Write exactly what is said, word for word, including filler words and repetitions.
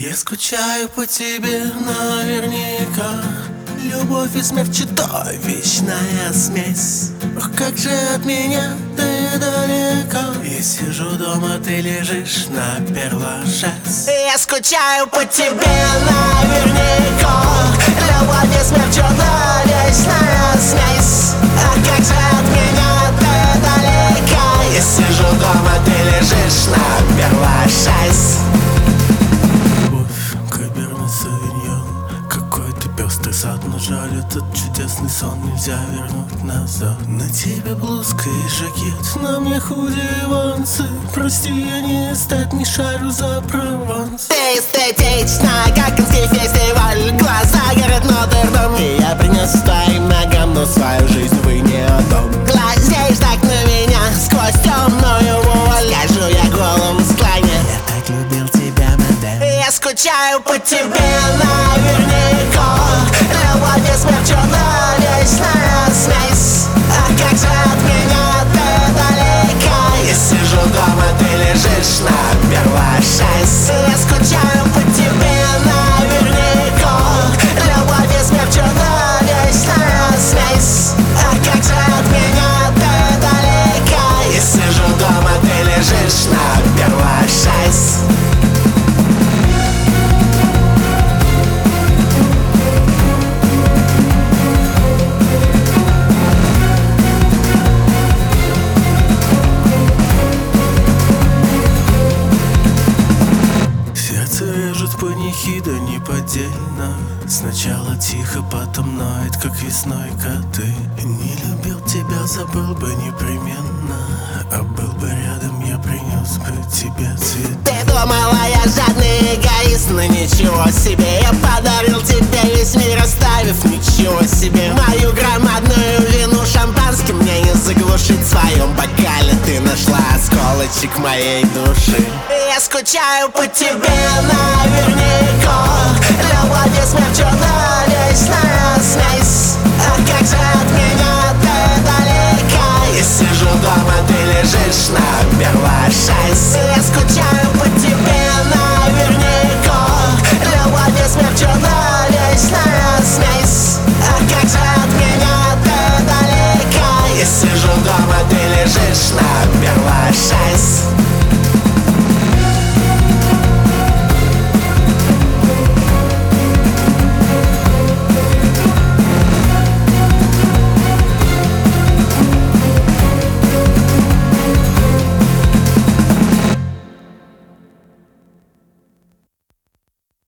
Я скучаю по тебе наверняка. Любовь и смерть — это вечная смесь. Ох, как же от меня ты далека. Я сижу дома, ты лежишь на первошес. Я скучаю по тебе наверняка. Любовь и смерть — это вечная смесь. Ах, как же от меня ты далека. Я сижу дома, ты лежишь на первошес. Сад, но жаль, этот чудесный сон нельзя вернуть назад. На тебе блузка и жакет, на мне худи и вансы. Прости, я не эстет, не шарю за Прованс. Ты эстетична, как канский фестиваль. Глаза горят Нотр-Дам, и я принес твоим ногам, но свою жизнь вы не отдам. Глазеешь так на меня сквозь темную вуаль. Скажу я голым в склоне: я так любил тебя, мадам. Я скучаю по тебе наверняка. Любовь и смерть — это вечная смесь. Ах, как же от меня ты далека. Я сижу дома, ты лежишь на первошес. Я скучаю по тебе наверняка. Любовь и смерть — это вечная смесь. Ах, как же от меня ты далека. Я сижу дома, ты лежишь на первошес. Панихида неподдельно. Сначала тихо, потом ноет, как весной коты. Не любил тебя, забыл бы непременно. А был бы рядом, я принес бы тебе цветы. Ты думала, я жадный эгоист, но ничего себе. Я подарил тебе весь мир, оставив ничего себе. Мою громадную вину шампанским мне не заглушить. В своем бокале ты нашла осколочек моей души. Я скучаю по тебе наверняка. Любовь и смерть — это вечная смесь. Ах, как же от меня ты далека. Я сижу дома, ты лежишь на первошес. Я скучаю